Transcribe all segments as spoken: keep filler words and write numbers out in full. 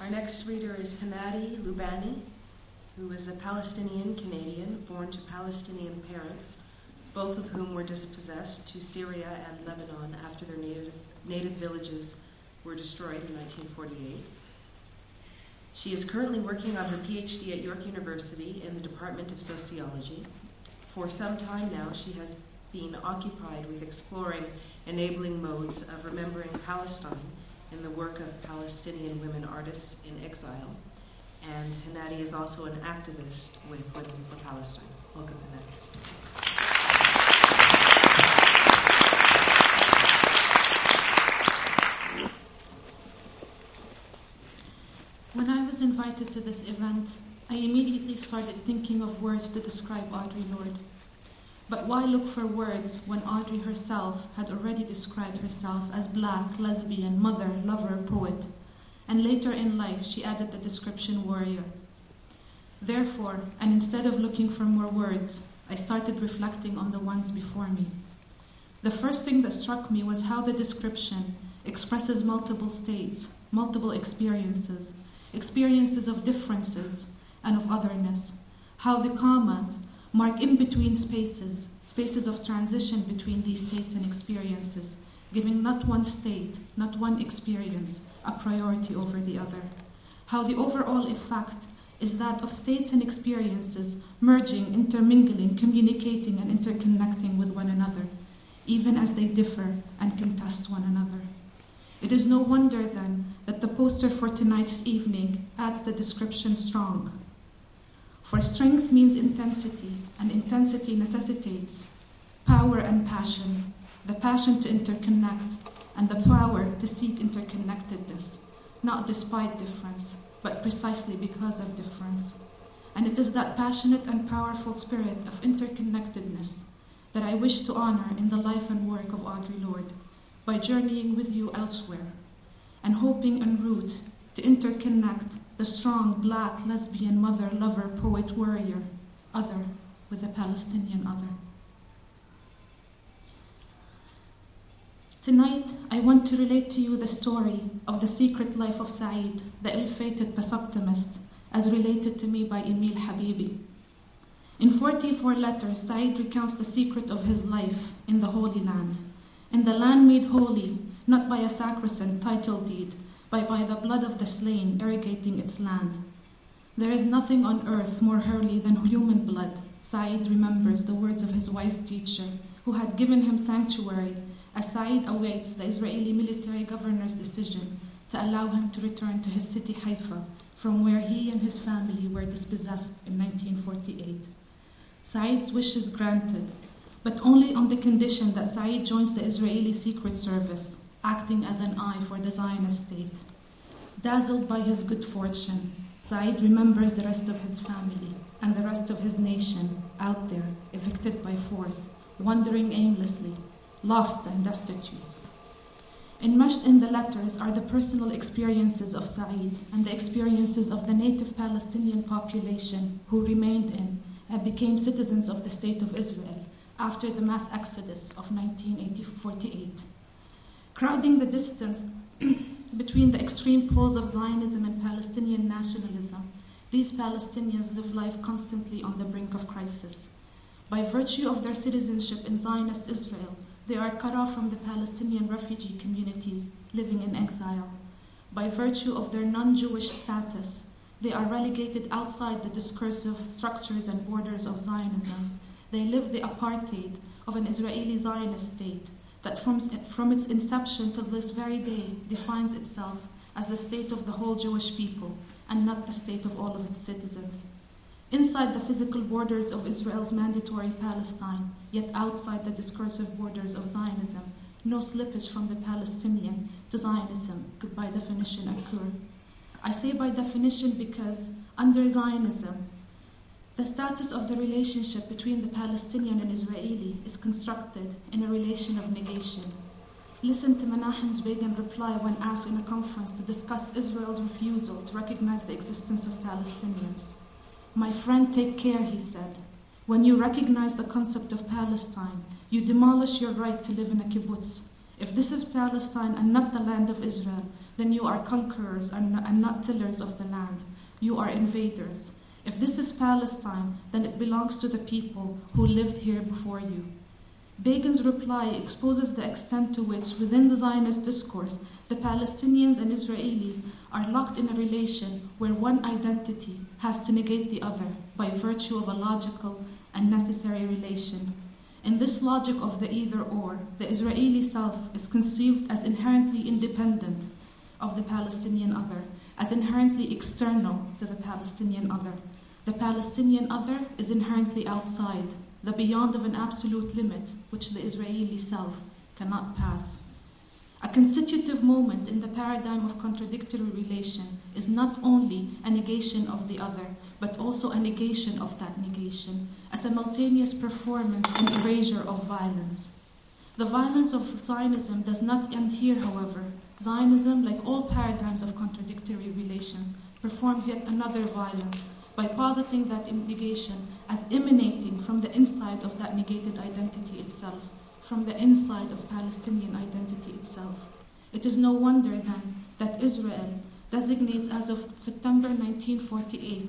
Our next reader is Hennady Lubani, who is a Palestinian Canadian born to Palestinian parents, both of whom were dispossessed to Syria and Lebanon after their native, native villages were destroyed in nineteen forty-eight. She is currently working on her PhD at York University in the Department of Sociology. For some time now, she has been occupied with exploring enabling modes of remembering Palestine in the work of Palestinian women artists in exile. And Hennady is also an activist with Women for Palestine. Welcome, Hennady. When I was invited to this event, I immediately started thinking of words to describe Audre Lorde. But why look for words when Audre herself had already described herself as black, lesbian, mother, lover, poet, and later in life she added the description warrior. Therefore, and instead of looking for more words, I started reflecting on the ones before me. The first thing that struck me was how the description expresses multiple states, multiple experiences, experiences of differences and of otherness, how the commas mark in-between spaces, spaces of transition between these states and experiences, giving not one state, not one experience, a priority over the other. How the overall effect is that of states and experiences merging, intermingling, communicating, and interconnecting with one another, even as they differ and contest one another. It is no wonder, then, that the poster for tonight's evening adds the description strong. For strength means intensity, and intensity necessitates power and passion, the passion to interconnect, and the power to seek interconnectedness, not despite difference, but precisely because of difference. And it is that passionate and powerful spirit of interconnectedness that I wish to honor in the life and work of Audre Lorde, by journeying with you elsewhere, and hoping en route to interconnect the strong black, lesbian, mother, lover, poet, warrior, other, with the Palestinian other. Tonight, I want to relate to you the story of the secret life of Said, the ill-fated Pesoptimist, as related to me by Emil Habibi. In forty-four letters, Said recounts the secret of his life in the Holy Land, in the land made holy, not by a sacrosanct title deed, but by the blood of the slain irrigating its land. There is nothing on earth more holy than human blood. Said remembers the words of his wise teacher, who had given him sanctuary, as Said awaits the Israeli military governor's decision to allow him to return to his city Haifa, from where he and his family were dispossessed in nineteen forty-eight. Said's wish is granted, but only on the condition that Said joins the Israeli Secret Service, acting as an eye for the Zionist state. Dazzled by his good fortune, Said remembers the rest of his family and the rest of his nation out there, evicted by force, wandering aimlessly, lost and destitute. Enmeshed in the letters are the personal experiences of Said and the experiences of the native Palestinian population who remained in and became citizens of the State of Israel after the mass exodus of nineteen forty-eight. Crowding the distance between the extreme poles of Zionism and Palestinian nationalism, these Palestinians live life constantly on the brink of crisis. By virtue of their citizenship in Zionist Israel, they are cut off from the Palestinian refugee communities living in exile. By virtue of their non-Jewish status, they are relegated outside the discursive structures and borders of Zionism. They live the apartheid of an Israeli Zionist state that from, from its inception to this very day defines itself as the state of the whole Jewish people and not the state of all of its citizens. Inside the physical borders of Israel's mandatory Palestine, yet outside the discursive borders of Zionism, no slippage from the Palestinian to Zionism could by definition occur. I say by definition because under Zionism, the status of the relationship between the Palestinian and Israeli is constructed in a relation of negation. Listen to Menachem Begin reply when asked in a conference to discuss Israel's refusal to recognize the existence of Palestinians. "My friend, take care," he said. "When you recognize the concept of Palestine, you demolish your right to live in a kibbutz. If this is Palestine and not the land of Israel, then you are conquerors and not tillers of the land. You are invaders. If this is Palestine, then it belongs to the people who lived here before you. Begin's reply exposes the extent to which, within the Zionist discourse, the Palestinians and Israelis are locked in a relation where one identity has to negate the other by virtue of a logical and necessary relation. In this logic of the either-or, the Israeli self is conceived as inherently independent of the Palestinian other, as inherently external to the Palestinian other. The Palestinian other is inherently outside, the beyond of an absolute limit which the Israeli self cannot pass. A constitutive moment in the paradigm of contradictory relation is not only a negation of the other, but also a negation of that negation, a simultaneous performance and erasure of violence. The violence of Zionism does not end here, however. Zionism, like all paradigms of contradictory relations, performs yet another violence by positing that negation as emanating from the inside of that negated identity itself, from the inside of Palestinian identity itself. It is no wonder, then, that Israel designates as of September nineteen forty-eight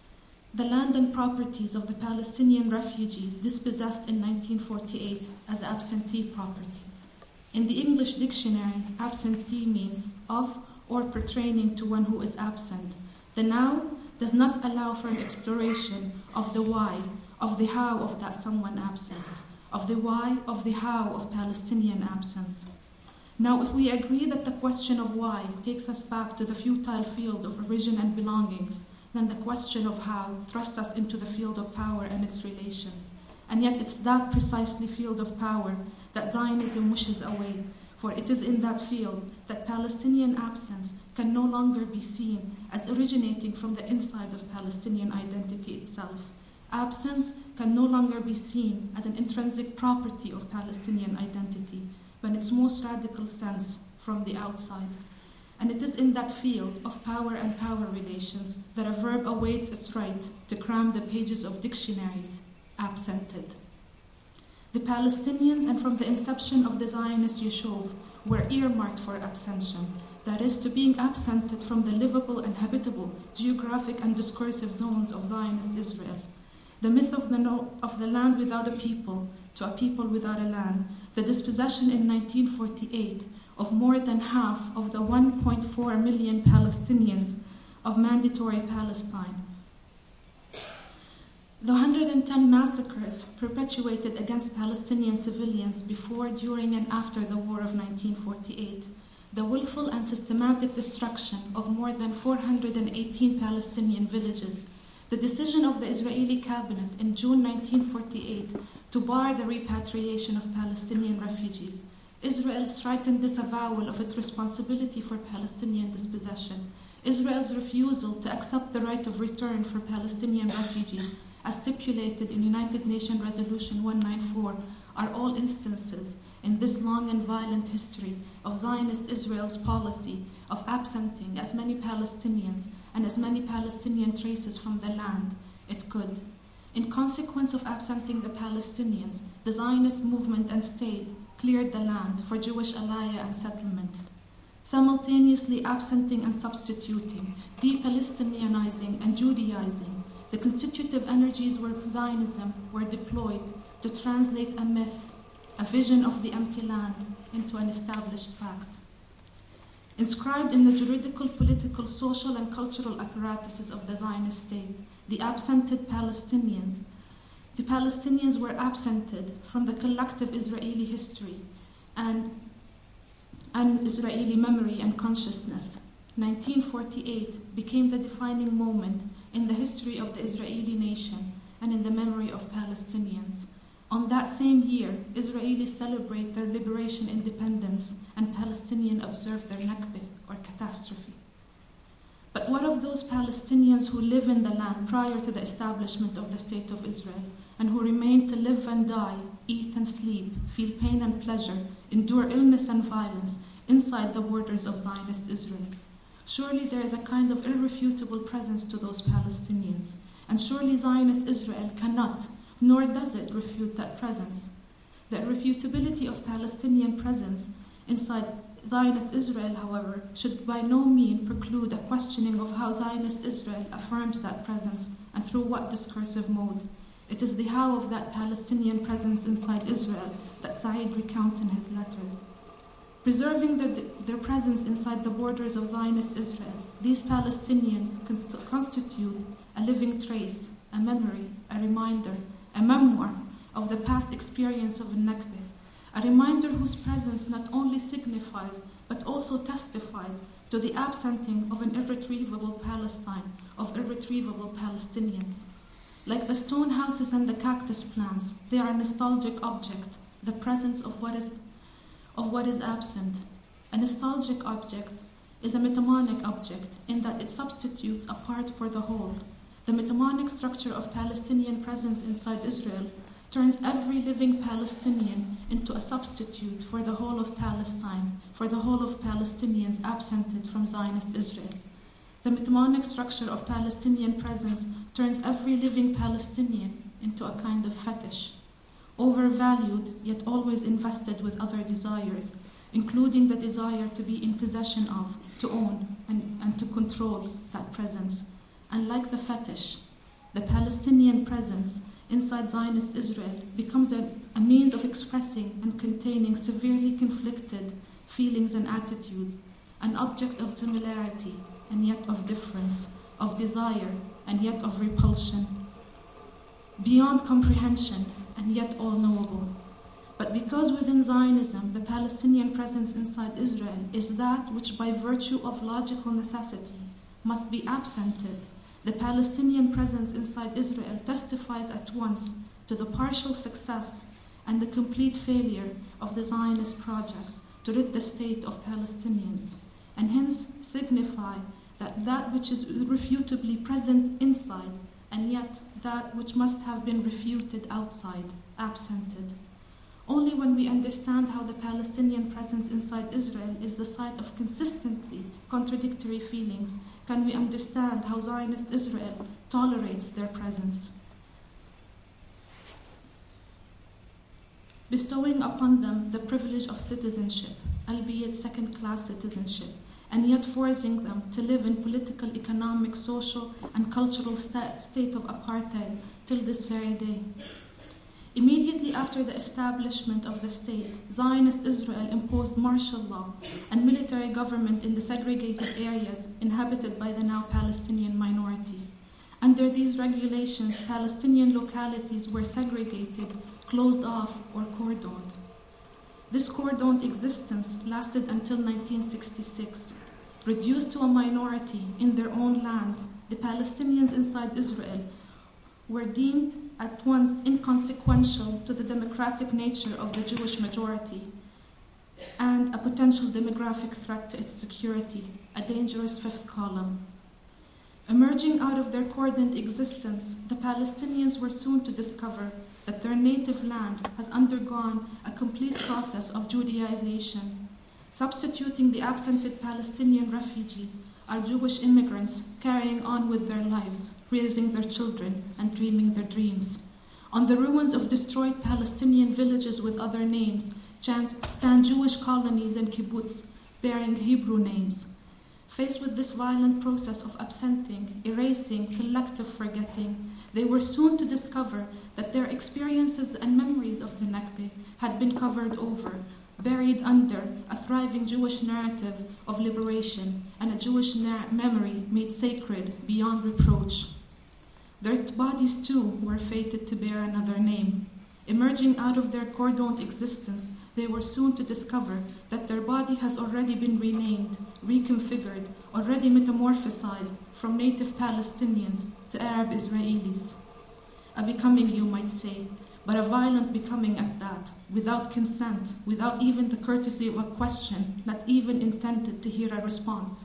the land and properties of the Palestinian refugees dispossessed in nineteen forty-eight as absentee properties. In the English dictionary, absentee means of or pertaining to one who is absent. The noun does not allow for an exploration of the why, of the how of that someone absence, of the why, of the how of Palestinian absence. Now, if we agree that the question of why takes us back to the futile field of origin and belongings, then the question of how thrusts us into the field of power and its relation. And yet it's that precisely field of power that Zionism wishes away, for it is in that field that Palestinian absence can no longer be seen as originating from the inside of Palestinian identity itself. Absence can no longer be seen as an intrinsic property of Palestinian identity, but in its most radical sense, from the outside. And it is in that field of power and power relations that a verb awaits its right to cram the pages of dictionaries, absented. The Palestinians, and from the inception of the Zionist Yeshuv, were earmarked for abstention, that is, to being absented from the livable and habitable geographic and discursive zones of Zionist Israel. The myth of the, no- of the land without a people to a people without a land, the dispossession in nineteen forty-eight of more than half of the one point four million Palestinians of mandatory Palestine. The one hundred ten massacres perpetuated against Palestinian civilians before, during, and after the War of nineteen forty-eight. The willful and systematic destruction of more than four hundred eighteen Palestinian villages. The decision of the Israeli cabinet in June nineteen forty-eight to bar the repatriation of Palestinian refugees. Israel's frightened disavowal of its responsibility for Palestinian dispossession. Israel's refusal to accept the right of return for Palestinian refugees, as stipulated in United Nations Resolution one ninety-four, are all instances in this long and violent history of Zionist Israel's policy of absenting as many Palestinians and as many Palestinian traces from the land it could. In consequence of absenting the Palestinians, the Zionist movement and state cleared the land for Jewish aliyah and settlement, simultaneously absenting and substituting, de-Palestinianizing and Judaizing. The constitutive energies of Zionism were deployed to translate a myth, a vision of the empty land, into an established fact. Inscribed in the juridical, political, social, and cultural apparatuses of the Zionist state, the absented Palestinians, the Palestinians were absented from the collective Israeli history and, and Israeli memory and consciousness. nineteen forty-eight became the defining moment in the history of the Israeli nation and in the memory of Palestinians. On that same year, Israelis celebrate their liberation independence and Palestinians observe their Nakba, or catastrophe. But what of those Palestinians who live in the land prior to the establishment of the State of Israel and who remain to live and die, eat and sleep, feel pain and pleasure, endure illness and violence inside the borders of Zionist Israel? Surely there is a kind of irrefutable presence to those Palestinians, and surely Zionist Israel cannot, nor does it, refute that presence. The irrefutability of Palestinian presence inside Zionist Israel, however, should by no means preclude a questioning of how Zionist Israel affirms that presence and through what discursive mode. It is the how of that Palestinian presence inside Israel that Said recounts in his letters. Preserving their, their presence inside the borders of Zionist Israel, these Palestinians const- constitute a living trace, a memory, a reminder, a memoir of the past experience of Nakba, a reminder whose presence not only signifies but also testifies to the absenting of an irretrievable Palestine, of irretrievable Palestinians. Like the stone houses and the cactus plants, they are a nostalgic object, the presence of what is of what is absent. A nostalgic object is a metamonic object in that it substitutes a part for the whole. The metamonic structure of Palestinian presence inside Israel turns every living Palestinian into a substitute for the whole of Palestine, for the whole of Palestinians absented from Zionist Israel. The metamonic structure of Palestinian presence turns every living Palestinian into a kind of fetish, overvalued yet always invested with other desires, including the desire to be in possession of, to own, and, and to control that presence. And like the fetish, the Palestinian presence inside Zionist Israel becomes a, a means of expressing and containing severely conflicted feelings and attitudes, an object of similarity and yet of difference, of desire and yet of repulsion, beyond comprehension and yet all knowable. But because within Zionism the Palestinian presence inside Israel is that which by virtue of logical necessity must be absented, the Palestinian presence inside Israel testifies at once to the partial success and the complete failure of the Zionist project to rid the state of Palestinians, and hence signify that that which is irrefutably present inside and yet that which must have been refuted outside, absented. Only when we understand how the Palestinian presence inside Israel is the site of consistently contradictory feelings can we understand how Zionist Israel tolerates their presence, bestowing upon them the privilege of citizenship, albeit second-class citizenship, and yet forcing them to live in political, economic, social, and cultural sta- state of apartheid till this very day. Immediately after the establishment of the state, Zionist Israel imposed martial law and military government in the segregated areas inhabited by the now Palestinian minority. Under these regulations, Palestinian localities were segregated, closed off, or cordoned. This cordoned existence lasted until nineteen sixty-six. Reduced to a minority in their own land, the Palestinians inside Israel were deemed at once inconsequential to the democratic nature of the Jewish majority and a potential demographic threat to its security, a dangerous fifth column. Emerging out of their cordoned existence, the Palestinians were soon to discover that their native land has undergone a complete process of Judaization. Substituting the absented Palestinian refugees are Jewish immigrants carrying on with their lives, raising their children, and dreaming their dreams. On the ruins of destroyed Palestinian villages with other names stand Jewish colonies and kibbutz bearing Hebrew names. Faced with this violent process of absenting, erasing, collective forgetting, they were soon to discover that their experiences and memories of the Nakba had been covered over, buried under a thriving Jewish narrative of liberation and a Jewish na- memory made sacred beyond reproach. Their bodies too were fated to bear another name. Emerging out of their cordoned existence, they were soon to discover that their body has already been renamed, reconfigured, already metamorphosized from native Palestinians to Arab Israelis. A becoming, you might say, but a violent becoming at that, without consent, without even the courtesy of a question, not even intended to hear a response.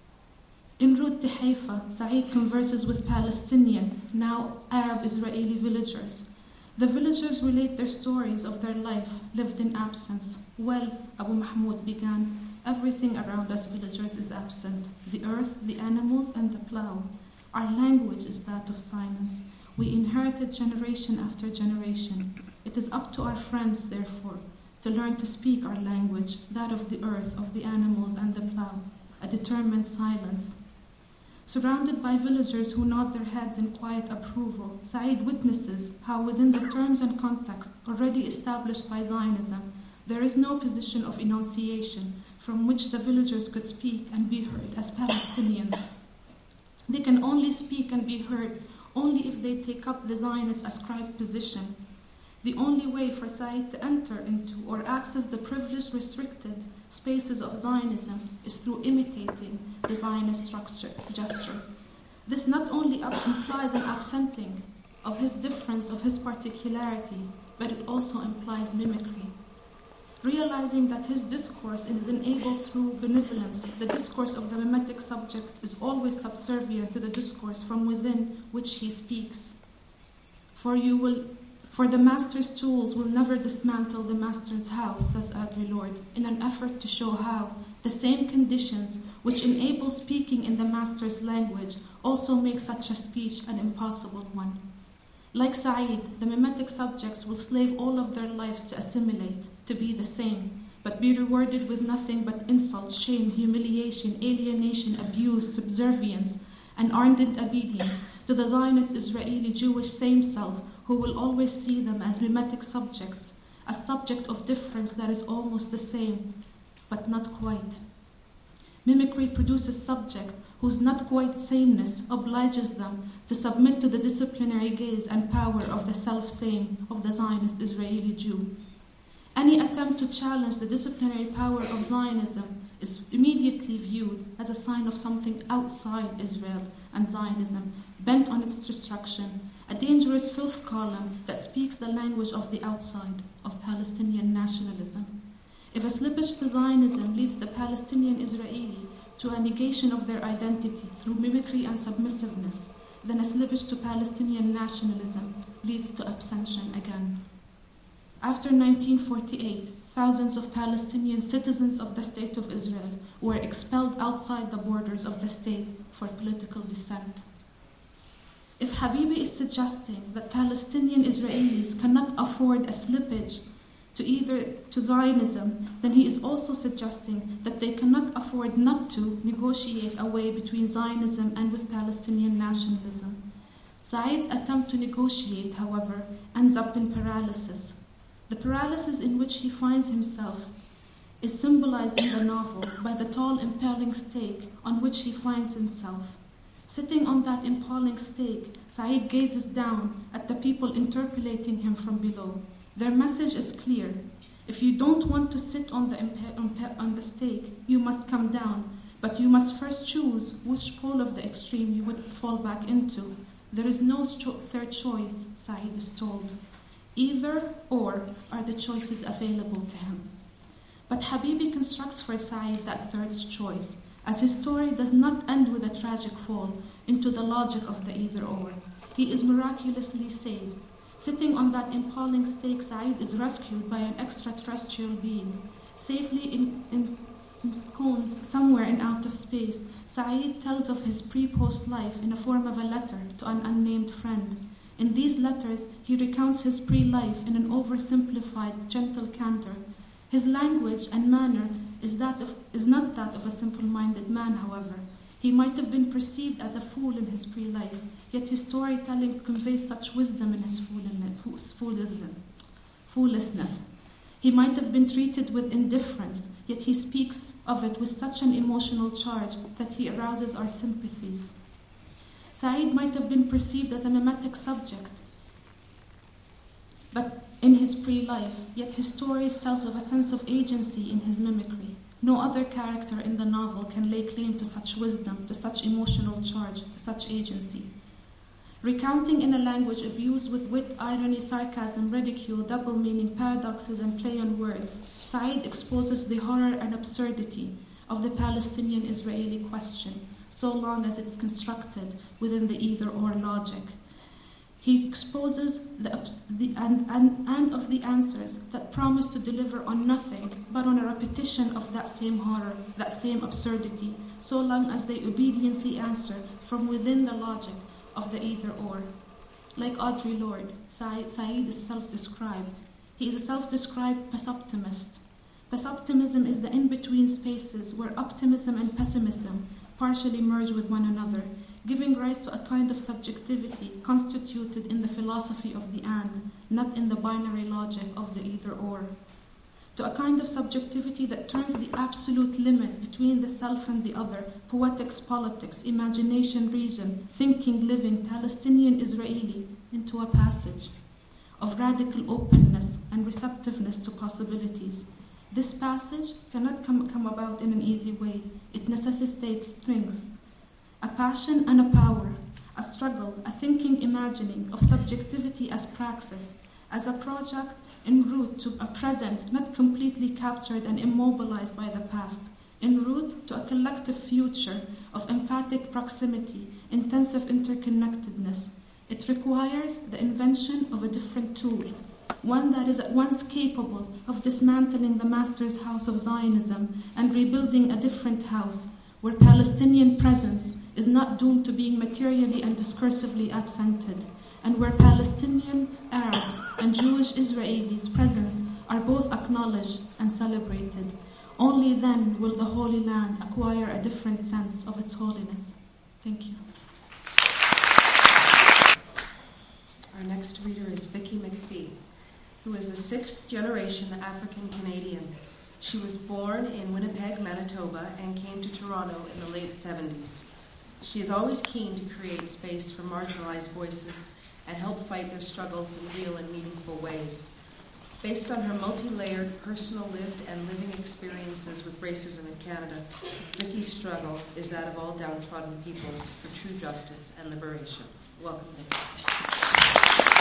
En route to Haifa, Said converses with Palestinian, now Arab Israeli villagers. The villagers relate their stories of their life lived in absence. Well, Abu Mahmoud began, everything around us villagers is absent. The earth, the animals, and the plow. Our language is that of silence. We inherited generation after generation. It is up to our friends, therefore, to learn to speak our language, that of the earth, of the animals and the plow, a determined silence. Surrounded by villagers who nod their heads in quiet approval, Said witnesses how within the terms and context already established by Zionism, there is no position of enunciation from which the villagers could speak and be heard as Palestinians. They can only speak and be heard only if they take up the Zionist ascribed position. The only way for Said to enter into or access the privileged, restricted spaces of Zionism is through imitating the Zionist structure, gesture. This not only implies an absenting of his difference, of his particularity, but it also implies mimicry. Realizing that his discourse is enabled through benevolence, the discourse of the mimetic subject is always subservient to the discourse from within which he speaks. For you will, for the master's tools will never dismantle the master's house, says Audre Lorde, in an effort to show how the same conditions which enable speaking in the master's language also make such a speech an impossible one. Like Said, the mimetic subjects will slave all of their lives to assimilate, to be the same, but be rewarded with nothing but insult, shame, humiliation, alienation, abuse, subservience, and ardent obedience to the Zionist Israeli Jewish same self, who will always see them as mimetic subjects, a subject of difference that is almost the same, but not quite. Mimicry produces subject whose not quite sameness obliges them to submit to the disciplinary gaze and power of the self-same of the Zionist Israeli Jew. Any attempt to challenge the disciplinary power of Zionism is immediately viewed as a sign of something outside Israel and Zionism, bent on its destruction, a dangerous filth column that speaks the language of the outside, of Palestinian nationalism. If a slippage to Zionism leads the Palestinian Israeli to a negation of their identity through mimicry and submissiveness, then a slippage to Palestinian nationalism leads to abstention again. After nineteen forty-eight, thousands of Palestinian citizens of the State of Israel were expelled outside the borders of the state for political dissent. If Habibi is suggesting that Palestinian Israelis cannot afford a slippage to either to Zionism, then he is also suggesting that they cannot afford not to negotiate a way between Zionism and with Palestinian nationalism. Said's attempt to negotiate, however, ends up in paralysis. The paralysis in which he finds himself is symbolized in the novel by the tall impaling stake on which he finds himself. Sitting on that impaling stake, Said gazes down at the people interpellating him from below. Their message is clear. If you don't want to sit on the, impa- on the stake, you must come down, but you must first choose which pole of the extreme you would fall back into. There is no cho- third choice, Said is told. Either or are the choices available to him. But Habibi constructs for Said that third choice, as his story does not end with a tragic fall into the logic of the either or. He is miraculously saved. Sitting on that impaling stake, Said is rescued by an extraterrestrial being. Safely in, in, ensconced somewhere in outer space, Said tells of his pre-post life in the form of a letter to an unnamed friend. In these letters, he recounts his pre-life in an oversimplified, gentle candor. His language and manner is, that of, is not that of a simple-minded man, however. He might have been perceived as a fool in his pre-life, yet his storytelling conveys such wisdom in his foolishness. foolishness. He might have been treated with indifference, yet he speaks of it with such an emotional charge that he arouses our sympathies. Said might have been perceived as a mimetic subject, but in his pre-life, yet his stories tells of a sense of agency in his mimicry. No other character in the novel can lay claim to such wisdom, to such emotional charge, to such agency. Recounting in a language of use with wit, irony, sarcasm, ridicule, double meaning, paradoxes, and play on words, Said exposes the horror and absurdity of the Palestinian-Israeli question, so long as it's constructed within the either-or logic. He exposes the, the and, and, and of the answers that promise to deliver on nothing but on a repetition of that same horror, that same absurdity, so long as they obediently answer from within the logic of the either-or. Like Audre Lorde, Said, Said is self-described. He is a self-described pesoptimist. Pesoptimism is the in-between spaces where optimism and pessimism partially merge with one another, giving rise to a kind of subjectivity constituted in the philosophy of the and, not in the binary logic of the either-or. To a kind of subjectivity that turns the absolute limit between the self and the other, poetics, politics, imagination, reason, thinking, living, Palestinian, Israeli, into a passage of radical openness and receptiveness to possibilities. This passage cannot come, come about in an easy way. It necessitates strings, a passion and a power, a struggle, a thinking, imagining of subjectivity as praxis, as a project en route to a present not completely captured and immobilized by the past, en route to a collective future of emphatic proximity, intensive interconnectedness. It requires the invention of a different tool, one that is at once capable of dismantling the master's house of Zionism and rebuilding a different house, where Palestinian presence is not doomed to being materially and discursively absented, and where Palestinian Arabs and Jewish Israelis' presence are both acknowledged and celebrated. Only then will the Holy Land acquire a different sense of its holiness. Thank you. Our next reader is Vicki McPhee, who is a sixth-generation African-Canadian. She was born in Winnipeg, Manitoba, and came to Toronto in the late seventies. She is always keen to create space for marginalized voices and help fight their struggles in real and meaningful ways. Based on her multi-layered personal lived and living experiences with racism in Canada, Vicki's struggle is that of all downtrodden peoples for true justice and liberation. Welcome, Vicki.